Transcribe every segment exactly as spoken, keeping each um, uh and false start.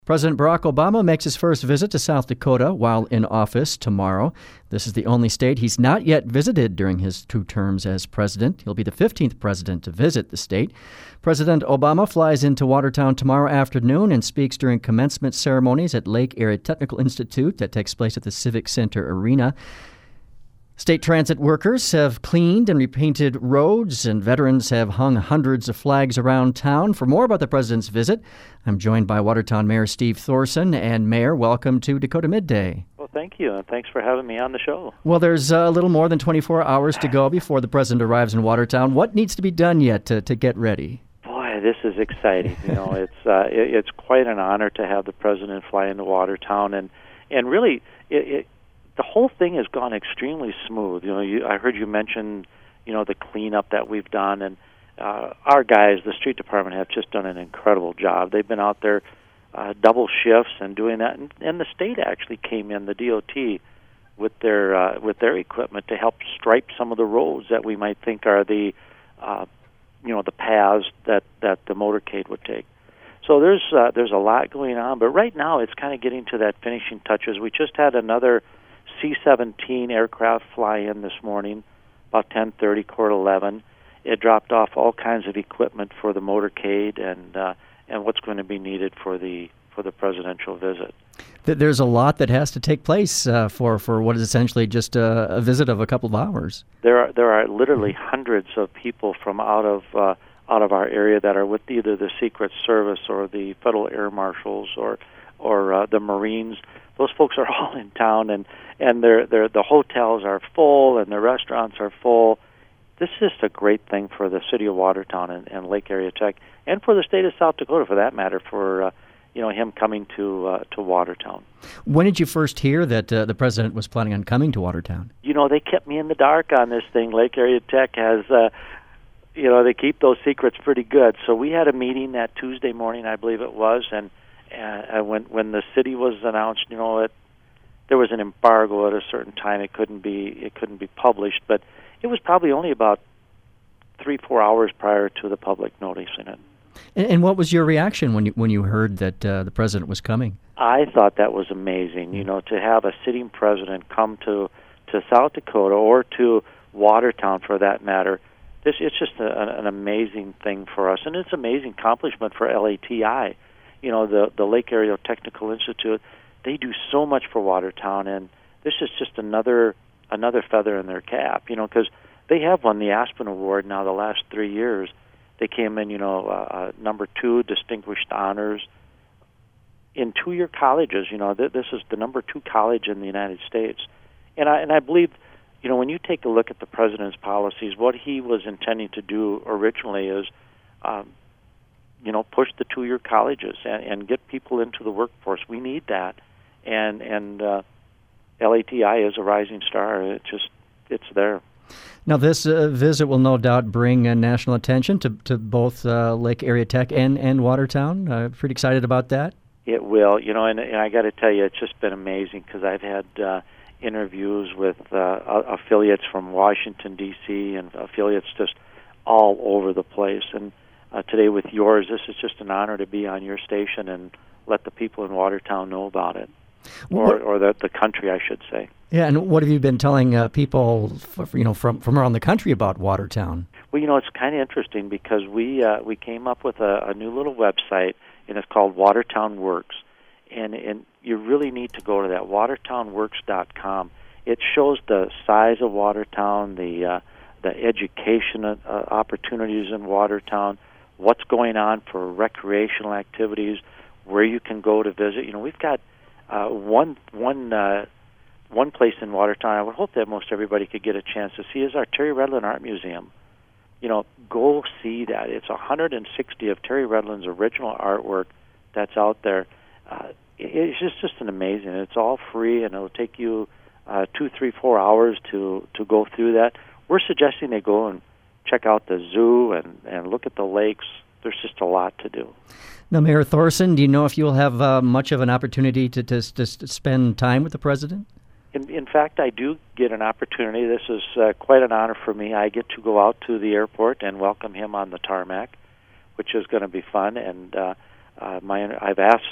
President Barack Obama makes his first visit to South Dakota while in office tomorrow. This is the only state he's not yet visited during his two terms as president. He'll be the fifteenth president to visit the state. President Obama flies into Watertown tomorrow afternoon and speaks during commencement ceremonies at Lake Area Technical Institute that takes place at the Civic Center Arena. State transit workers have cleaned and repainted roads, and veterans have hung hundreds of flags around town. For more about the president's visit, I'm joined by Watertown Mayor Steve Thorson. And Mayor, welcome to Dakota Midday. Well, thank you, and thanks for having me on the show. Well, there's a little more than twenty-four hours to go before the president arrives in Watertown. What needs to be done yet to, to get ready? Boy, this is exciting. You know, it's uh, it, it's quite an honor to have the president fly into Watertown, and and really, it, it the whole thing has gone extremely smooth. You know, you, I heard you mention, you know, the cleanup that we've done, and uh, our guys, the street department, have just done an incredible job. They've been out there uh, double shifts and doing that, and, and the state actually came in, the D O T, with their uh, with their equipment to help stripe some of the roads that we might think are the, uh, you know, the paths that, that the motorcade would take. So there's uh, there's a lot going on, but right now it's kind of getting to that finishing touches. We just had another C seventeen aircraft fly in this morning, about ten thirty, quarter eleven. It dropped off all kinds of equipment for the motorcade and uh, and what's going to be needed for the for the presidential visit. There's a lot that has to take place uh, for, for what is essentially just a, a visit of a couple of hours. There are there are literally hundreds of people from out of uh, out of our area that are with either the Secret Service or the Federal Air Marshals or or uh, the Marines. Those folks are all in town, and and they're, they're, the hotels are full and the restaurants are full. This is just a great thing for the city of Watertown and, and Lake Area Tech, and for the state of South Dakota, for that matter, for uh, you know him coming to uh, to Watertown. When did you first hear that uh, the president was planning on coming to Watertown? You know, they kept me in the dark on this thing. Lake Area Tech has, uh, you know, they keep those secrets pretty good. So we had a meeting that Tuesday morning, I believe it was, and uh, when when the city was announced, you know, it. There was an embargo at a certain time. It couldn't be it couldn't be published, but it was probably only about three four hours prior to the public noticing it. And, and what was your reaction when you when you heard that uh, the president was coming? I thought that was amazing. You know, to have a sitting president come to to South Dakota or to Watertown, for that matter. This it's just a, an amazing thing for us, and it's an amazing accomplishment for L A T I. You know, the the Lake Area Technical Institute. They do so much for Watertown, and this is just another another feather in their cap, you know, because they have won the Aspen Award now the last three years. They came in, you know, uh, uh, number two, distinguished honors in two-year colleges. You know, th- this is the number two college in the United States, and I and I believe, you know, when you take a look at the president's policies, what he was intending to do originally is, um, you know, push the two-year colleges and, and get people into the workforce. We need that. And and uh, L A T I is a rising star. It just it's there. Now, this uh, visit will no doubt bring uh, national attention to to both uh, Lake Area Tech and and Watertown. Uh, pretty excited about that. It will, you know, and, and I got to tell you, it's just been amazing because I've had uh, interviews with uh, affiliates from Washington D C and affiliates just all over the place. And uh, today with yours, this is just an honor to be on your station and let the people in Watertown know about it. Or, or the, the country, I should say. Yeah, and what have you been telling uh, people, f- you know, from from around the country about Watertown? Well, you know, it's kind of interesting because we uh, we came up with a, a new little website, and it's called Watertown Works, and and you really need to go to that watertown works dot com. It shows the size of Watertown, the uh, the education uh, opportunities in Watertown, what's going on for recreational activities, where you can go to visit. You know, we've got Uh, one one uh, one place in Watertown I would hope that most everybody could get a chance to see is our Terry Redlin Art Museum. You know, go see that. It's one hundred sixty of Terry Redlin's original artwork that's out there. Uh, it's just, just an amazing. It's all free, and it'll take you uh, two, three, four hours to, to go through that. We're suggesting they go and check out the zoo and, and look at the lakes. There's just a lot to do. Now, Mayor Thorson, do you know if you'll have uh, much of an opportunity to, to, to spend time with the president? In, in fact, I do get an opportunity. This is uh, quite an honor for me. I get to go out to the airport and welcome him on the tarmac, which is going to be fun. And uh, uh, my I've asked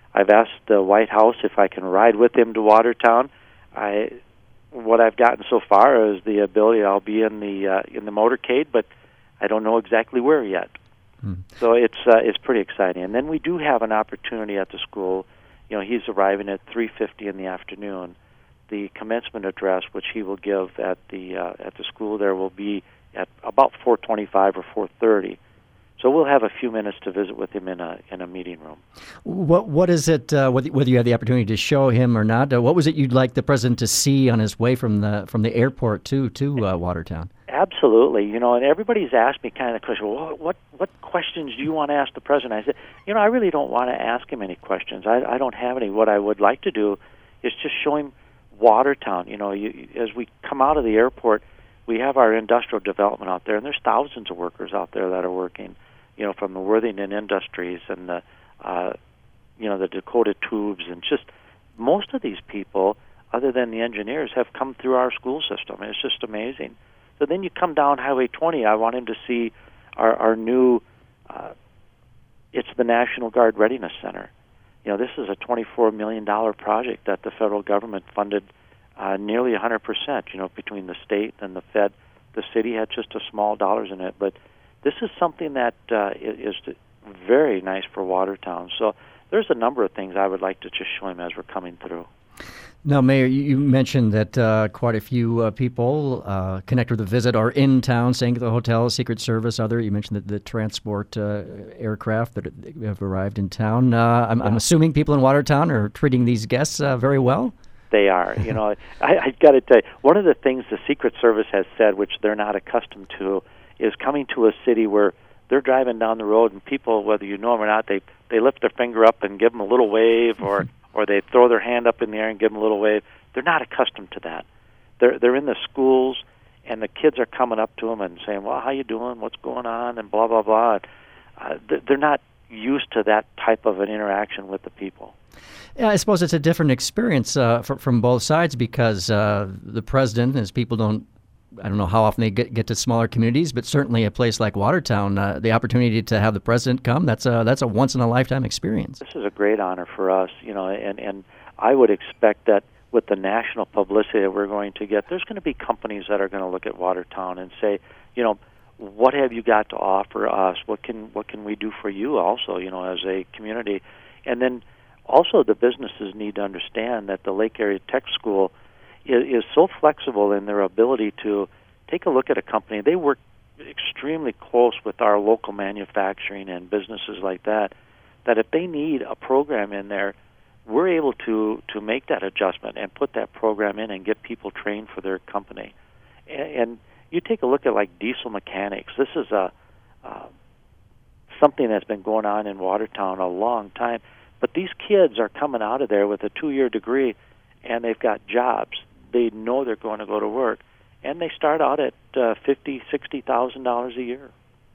I've asked the White House if I can ride with him to Watertown. I what I've gotten so far is the ability. I'll be in the uh, in the motorcade, but I don't know exactly where yet. Hmm. So it's uh, it's pretty exciting. And then we do have an opportunity at the school. You know, he's arriving at three fifty in the afternoon. The commencement address, which he will give at the uh, at the school, there will be at about four twenty-five or four thirty. So we'll have a few minutes to visit with him in a in a meeting room. What what is it? Uh, whether, whether you had the opportunity to show him or not, uh, what was it you'd like the president to see on his way from the from the airport to to uh, Watertown? Absolutely, you know, and everybody's asked me kind of the question. Well, what what questions do you want to ask the president? I said, you know, I really don't want to ask him any questions. I I don't have any. What I would like to do is just show him Watertown. You know, you, as we come out of the airport, we have our industrial development out there, and there's thousands of workers out there that are working. You know, from the Worthington Industries and the, uh, you know, the Dakota Tubes, and just most of these people, other than the engineers, have come through our school system. It's just amazing. So then you come down Highway twenty. I want him to see our, our new. Uh, it's the National Guard Readiness Center. You know, this is a twenty-four million dollars project that the federal government funded uh, nearly one hundred percent. You know, between the state and the Fed, the city had just a small dollars in it, but this is something that uh, is very nice for Watertown. So there's a number of things I would like to just show him as we're coming through. Now, Mayor, you mentioned that uh, quite a few uh, people uh, connected with the visit are in town, staying at the hotel, Secret Service, other. You mentioned that the transport uh, aircraft that have arrived in town. Uh, I'm, yeah. I'm assuming people in Watertown are treating these guests uh, very well? They are. You know, I, I got to tell you, one of the things the Secret Service has said, which they're not accustomed to, is coming to a city where they're driving down the road and people, whether you know them or not, they they lift their finger up and give them a little wave, or or they throw their hand up in the air and give them a little wave. They're not accustomed to that. They're they're in the schools, and the kids are coming up to them and saying, "Well, how you doing? What's going on?" and blah blah blah. Uh, they're not used to that type of an interaction with the people. Yeah, I suppose it's a different experience uh, for, from both sides, because uh, the president, as people don't. I don't know how often they get, get to smaller communities, but certainly a place like Watertown, uh, the opportunity to have the president come, that's a, that's a once-in-a-lifetime experience. This is a great honor for us, you know, and, and I would expect that with the national publicity that we're going to get, there's going to be companies that are going to look at Watertown and say, you know, what have you got to offer us? What can what can we do for you also, you know, as a community? And then also the businesses need to understand that the Lake Area Tech School is so flexible in their ability to take a look at a company. They work extremely close with our local manufacturing and businesses like that, that if they need a program in there, we're able to, to make that adjustment and put that program in and get people trained for their company. And, and you take a look at like diesel mechanics. This is a uh, something that's been going on in Watertown a long time, but these kids are coming out of there with a two-year degree, and they've got jobs. They know they're going to go to work, and they start out at uh, fifty, sixty thousand dollars a year.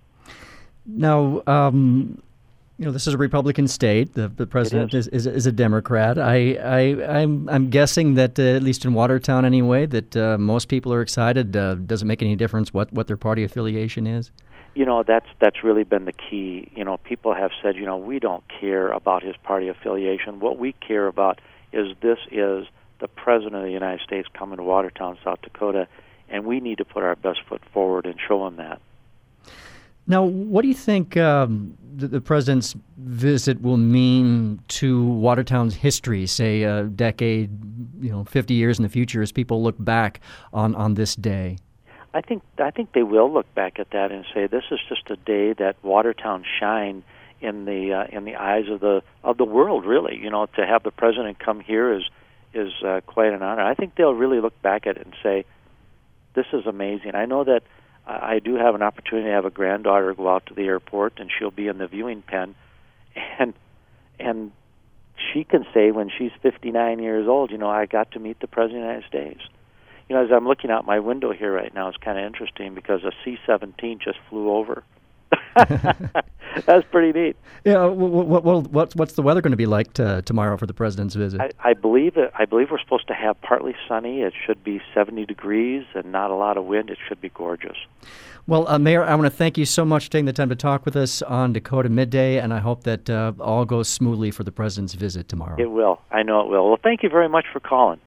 Now, um, you know, this is a Republican state. The, the president is. Is, is is a Democrat. I I I'm I'm guessing that uh, at least in Watertown anyway, that uh, most people are excited. Uh, does it make any difference what, what their party affiliation is? You know, that's that's really been the key. You know, people have said, you know, we don't care about his party affiliation. What we care about is this is the President of the United States coming to Watertown, South Dakota, and we need to put our best foot forward and show him that. Now, what do you think um, the, the President's visit will mean to Watertown's history, say a decade, you know, fifty years in the future, as people look back on, on this day? I think I think they will look back at that and say this is just a day that Watertown shined in the uh, in the eyes of the of the world. Really, you know, to have the president come here is is uh, quite an honor. I think they'll really look back at it and say, this is amazing. I know that uh, I do have an opportunity to have a granddaughter go out to the airport, and she'll be in the viewing pen, and and she can say when she's fifty-nine years old, you know, I got to meet the President of the United States. You know, as I'm looking out my window here right now, it's kind of interesting because a C seventeen just flew over. That's pretty neat. Yeah. What, what, what, what's the weather going to be like to, tomorrow for the president's visit? I, I believe it, I believe we're supposed to have partly sunny. It should be seventy degrees and not a lot of wind. It should be gorgeous. Well, uh, Mayor, I want to thank you so much for taking the time to talk with us on Dakota Midday, and I hope that uh, all goes smoothly for the president's visit tomorrow. It will. I know it will. Well, thank you very much for calling.